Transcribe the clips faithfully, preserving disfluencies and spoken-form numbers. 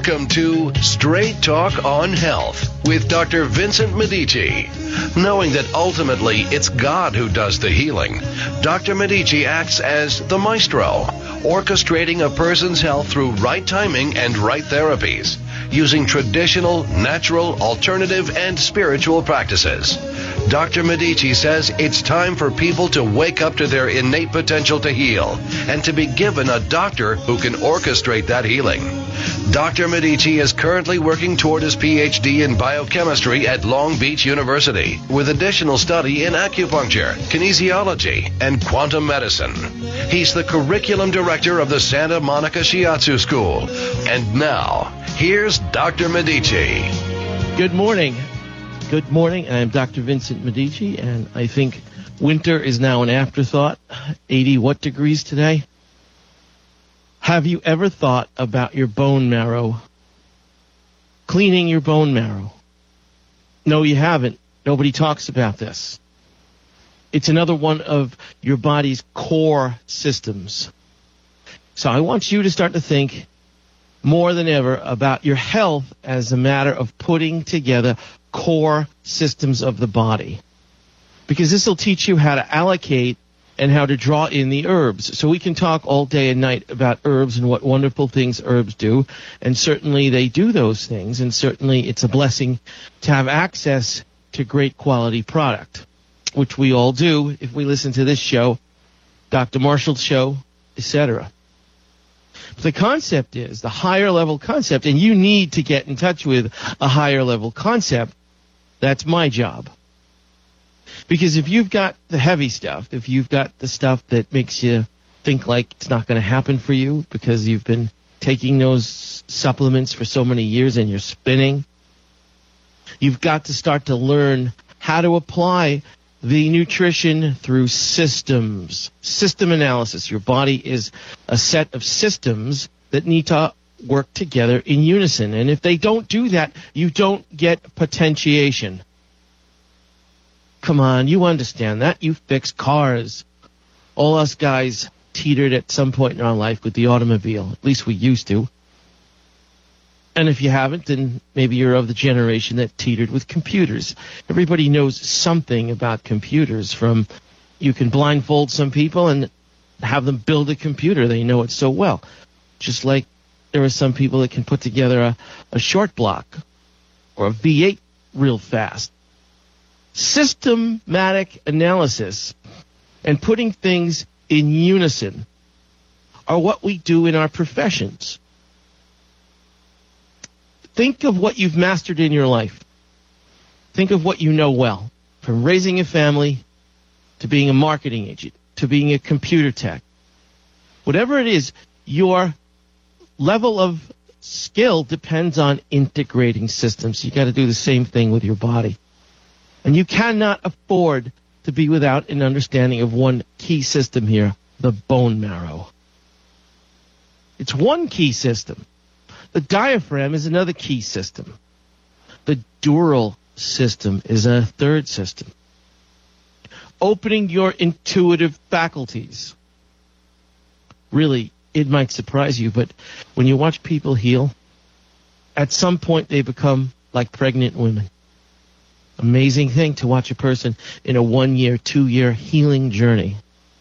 Welcome to Straight Talk on Health with Doctor Vincent Medici. Knowing that ultimately it's God who does the healing, Doctor Medici acts as the maestro, orchestrating a person's health through right timing and right therapies, using traditional, natural, alternative, and spiritual practices. Doctor Medici says it's time for people to wake up to their innate potential to heal and to be given a doctor who can orchestrate that healing. Doctor Medici is currently working toward his P H D in biochemistry at Long Beach University with additional study in acupuncture, kinesiology, and quantum medicine. He's the curriculum director of the Santa Monica Shiatsu School. And now, here's Doctor Medici. Good morning. Good morning. I'm Doctor Vincent Medici, and I think winter is now an afterthought. eighty what degrees today? Have you ever thought about your bone marrow? Cleaning your bone marrow? No, you haven't. Nobody talks about this. It's another one of your body's core systems. So I want you to start to think more than ever about your health as a matter of putting together core systems of the body. Because this will teach you how to allocate and how to draw in the herbs. So we can talk all day and night about herbs and what wonderful things herbs do. And certainly they do those things. And certainly it's a blessing to have access to great quality product, which we all do if we listen to this show, Doctor Marshall's show, et cetera. The concept is the higher level concept, and you need to get in touch with a higher level concept. That's my job. Because if you've got the heavy stuff, if you've got the stuff that makes you think like it's not going to happen for you because you've been taking those supplements for so many years and you're spinning, you've got to start to learn how to apply the nutrition through systems. System analysis. Your body is a set of systems that need to work together in unison. And if they don't do that, you don't get potentiation. Come on, you understand that. You fix cars. All us guys teetered at some point in our life with the automobile. At least we used to. And if you haven't, then maybe you're of the generation that teetered with computers. Everybody knows something about computers. From you can blindfold some people and have them build a computer. They know it so well. Just like there are some people that can put together a, a short block or a V eight real fast. Systematic analysis and putting things in unison are what we do in our professions. Think of what you've mastered in your life. Think of what you know well, from raising a family to being a marketing agent to being a computer tech. Whatever it is, your level of skill depends on integrating systems. You got to do the same thing with your body. And you cannot afford to be without an understanding of one key system here, the bone marrow. It's one key system. The diaphragm is another key system. The dural system is a third system. Opening your intuitive faculties. Really, it might surprise you, but when you watch people heal, at some point they become like pregnant women. Amazing thing to watch a person in a one-year, two-year healing journey.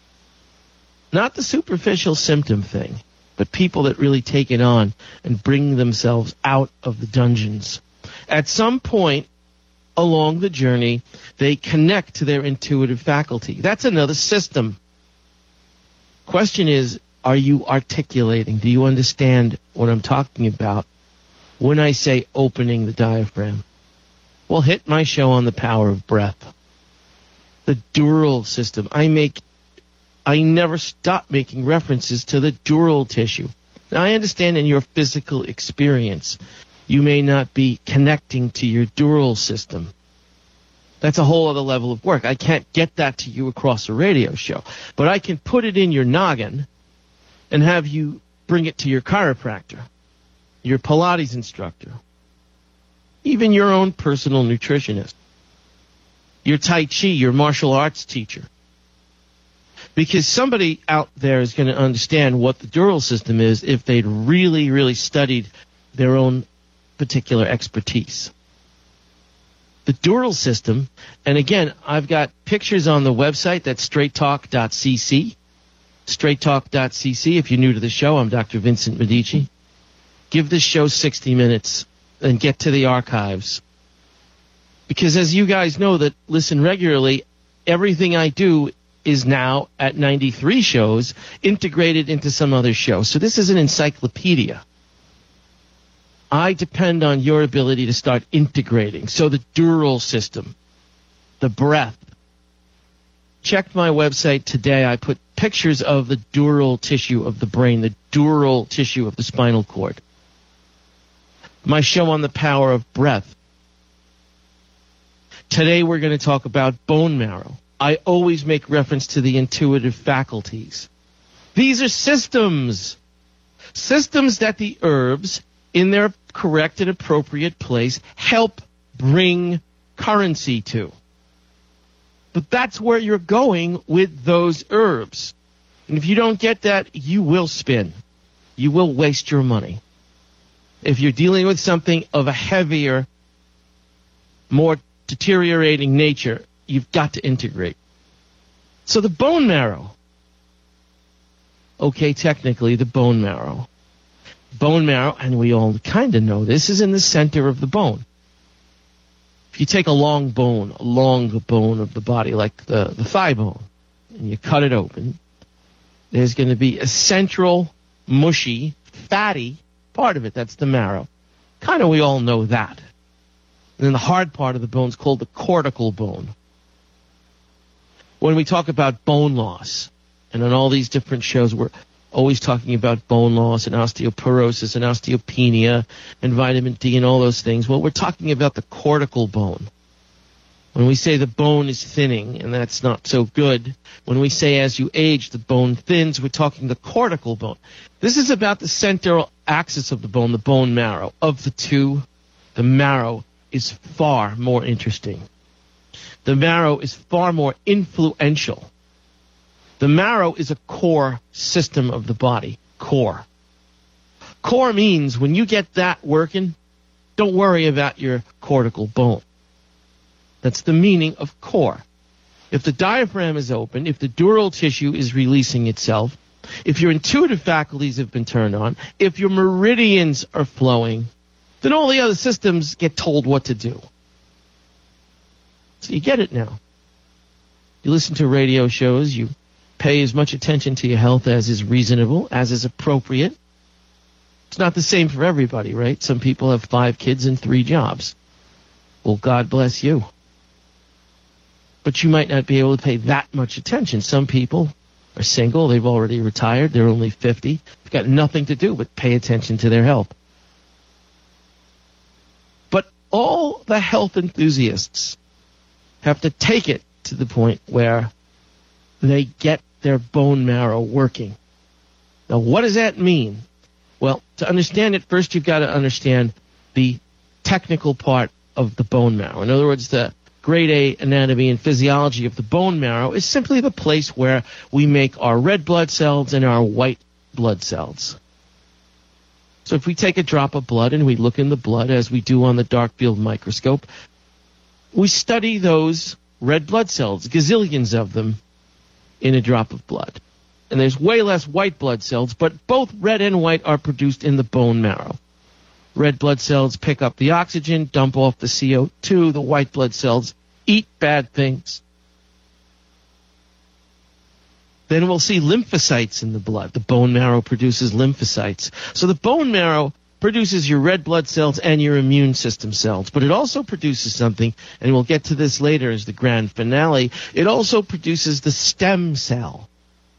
Not the superficial symptom thing, but people that really take it on and bring themselves out of the dungeons. At some point along the journey, they connect to their intuitive faculty. That's another system. Question is, are you articulating? Do you understand what I'm talking about when I say opening the diaphragm? Well, hit my show on the power of breath. The dural system. I make, I never stop making references to the dural tissue. Now, I understand in your physical experience, you may not be connecting to your dural system. That's a whole other level of work. I can't get that to you across a radio show. But I can put it in your noggin and have you bring it to your chiropractor, your Pilates instructor, even your own personal nutritionist, your Tai Chi, your martial arts teacher. Because somebody out there is going to understand what the dural system is if they'd really, really studied their own particular expertise. The dural system, and again, I've got pictures on the website. That's straight talk dot c c. straight talk dot c c. If you're new to the show, I'm Doctor Vincent Medici. Give this show sixty minutes and get to the archives. Because as you guys know that listen regularly, everything I do is now at ninety-three shows integrated into some other show. So this is an encyclopedia. I depend on your ability to start integrating. So the dural system, the breath. Check my website today. I put pictures of the dural tissue of the brain, the dural tissue of the spinal cord. My show on the power of breath. Today we're going to talk about bone marrow. I always make reference to the intuitive faculties. These are systems. Systems that the herbs, in their correct and appropriate place, help bring currency to. But that's where you're going with those herbs. And if you don't get that, you will spin. You will waste your money. If you're dealing with something of a heavier, more deteriorating nature, you've got to integrate. So the bone marrow. Okay, technically the bone marrow. Bone marrow, and we all kind of know this, is in the center of the bone. If you take a long bone, a long bone of the body, like the, the thigh bone, and you cut it open, there's going to be a central, mushy, fatty part of it. That's the marrow. Kind of we all know that. And then the hard part of the bone is called the cortical bone. When we talk about bone loss, and on all these different shows, we're always talking about bone loss and osteoporosis and osteopenia and vitamin D and all those things. Well, we're talking about the cortical bone. When we say the bone is thinning, and that's not so good, when we say as you age, the bone thins, we're talking the cortical bone. This is about the central axis of the bone, the bone marrow. Of the two, the marrow is far more interesting. The marrow is far more influential. The marrow is a core system of the body. Core. Core means when you get that working, don't worry about your cortical bone. That's the meaning of core. If the diaphragm is open, if the dural tissue is releasing itself, if your intuitive faculties have been turned on, if your meridians are flowing, then all the other systems get told what to do. So you get it now. You listen to radio shows, you pay as much attention to your health as is reasonable, as is appropriate. It's not the same for everybody, right? Some people have five kids and three jobs. Well, God bless you. But you might not be able to pay that much attention. Some people are single, they've already retired, they're only fifty. They've got nothing to do but pay attention to their health. But all the health enthusiasts have to take it to the point where they get their bone marrow working. Now, what does that mean? Well, to understand it, first you've got to understand the technical part of the bone marrow. In other words, the grade A anatomy and physiology of the bone marrow is simply the place where we make our red blood cells and our white blood cells. So if we take a drop of blood and we look in the blood, as we do on the dark field microscope, we study those red blood cells, gazillions of them, in a drop of blood. And there's way less white blood cells, but both red and white are produced in the bone marrow. Red blood cells pick up the oxygen, dump off the C O two. The white blood cells eat bad things. Then we'll see lymphocytes in the blood. The bone marrow produces lymphocytes. So the bone marrow produces your red blood cells and your immune system cells. But it also produces something, and we'll get to this later as the grand finale. It also produces the stem cell.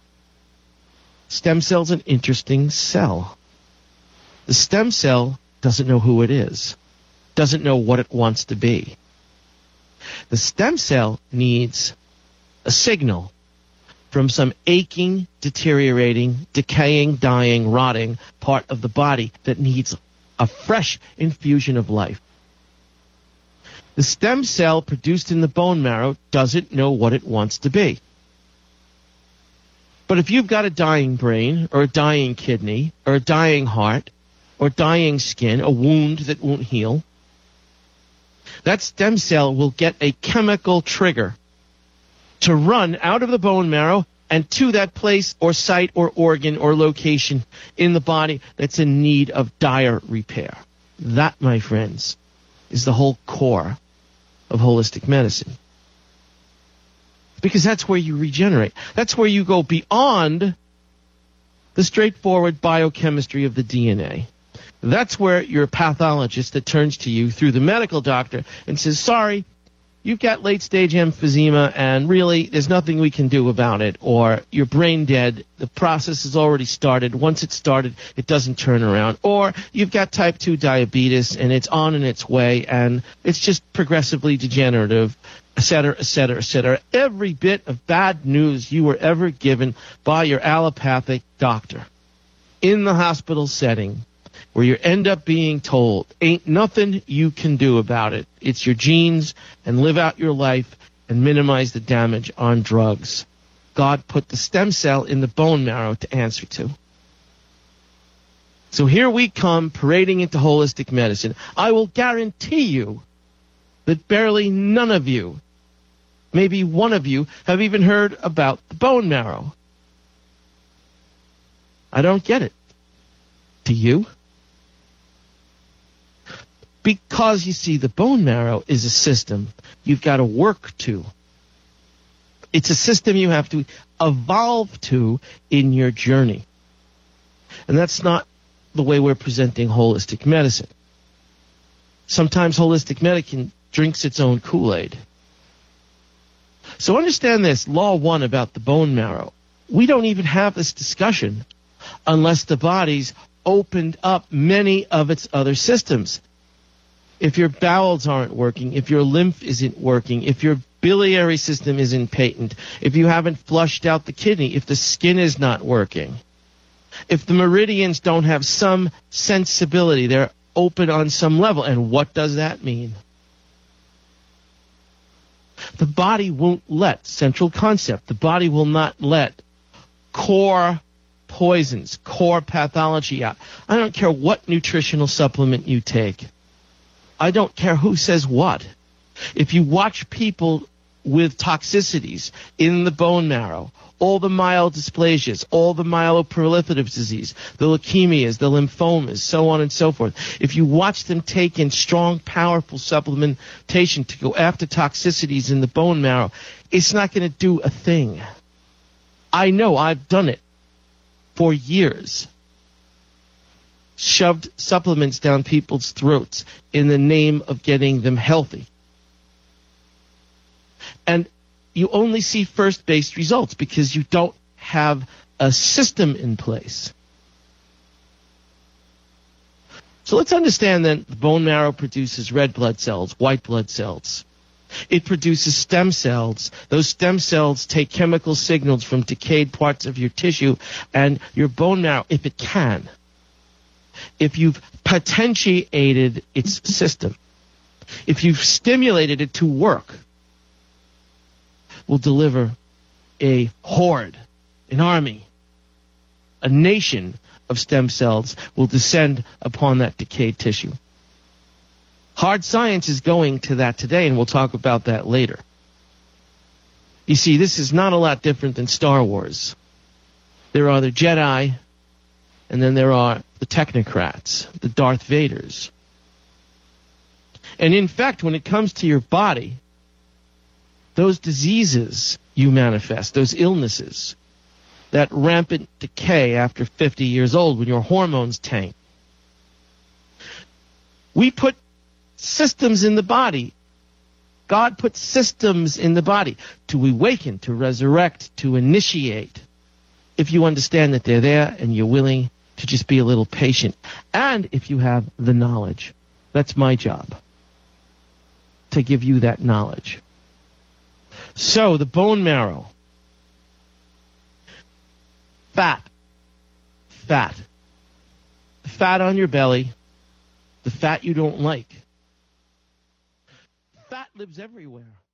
Stem cell's an interesting cell. The stem cell doesn't know who it is, doesn't know what it wants to be. The stem cell needs a signal from some aching, deteriorating, decaying, dying, rotting part of the body that needs a fresh infusion of life. The stem cell produced in the bone marrow doesn't know what it wants to be. But if you've got a dying brain or a dying kidney or a dying heart, or dying skin, a wound that won't heal, that stem cell will get a chemical trigger to run out of the bone marrow and to that place or site or organ or location in the body that's in need of dire repair. That, my friends, is the whole core of holistic medicine. Because that's where you regenerate. That's where you go beyond the straightforward biochemistry of the D N A. That's where you're a pathologist that turns to you through the medical doctor and says, sorry, you've got late-stage emphysema, and really, there's nothing we can do about it. Or you're brain dead. The process has already started. Once it's started, it doesn't turn around. Or you've got type two diabetes, and it's on in its way, and it's just progressively degenerative, et cetera, et cetera, et cetera. Every bit of bad news you were ever given by your allopathic doctor in the hospital setting, where you end up being told, ain't nothing you can do about it. It's your genes, and live out your life and minimize the damage on drugs. God put the stem cell in the bone marrow to answer to. So here we come parading into holistic medicine. I will guarantee you that barely none of you, maybe one of you, have even heard about the bone marrow. I don't get it. Do you? Because, you see, the bone marrow is a system you've got to work to. It's a system you have to evolve to in your journey. And that's not the way we're presenting holistic medicine. Sometimes holistic medicine drinks its own Kool-Aid. So understand this, law one about the bone marrow. We don't even have this discussion unless the body's opened up many of its other systems. If your bowels aren't working, if your lymph isn't working, if your biliary system isn't patent, if you haven't flushed out the kidney, if the skin is not working, if the meridians don't have some sensibility, they're open on some level. And what does that mean? The body won't let, central concept, the body will not let core poisons, core pathology out. I don't care what nutritional supplement you take. I don't care who says what. If you watch people with toxicities in the bone marrow, all the myelodysplasias, all the myeloproliferative disease, the leukemias, the lymphomas, so on and so forth, if you watch them take in strong, powerful supplementation to go after toxicities in the bone marrow, it's not going to do a thing. I know, I've done it for years. Shoved supplements down people's throats in the name of getting them healthy. And you only see first-based results because you don't have a system in place. So let's understand that the bone marrow produces red blood cells, white blood cells. It produces stem cells. Those stem cells take chemical signals from decayed parts of your tissue, and your bone marrow, if it can, if you've potentiated its system, if you've stimulated it to work, will deliver a horde, an army, a nation of stem cells will descend upon that decayed tissue. Hard science is going to that today, and we'll talk about that later. You see, this is not a lot different than Star Wars. There are the Jedi, and then there are the technocrats, the Darth Vaders. And in fact, when it comes to your body, those diseases you manifest, those illnesses, that rampant decay after fifty years old when your hormones tank, we put systems in the body. God put systems in the body to awaken, to resurrect, to initiate. If you understand that they're there and you're willing to just be a little patient. And if you have the knowledge. That's my job, to give you that knowledge. So, the bone marrow. Fat. Fat. The fat on your belly. The fat you don't like. Fat lives everywhere.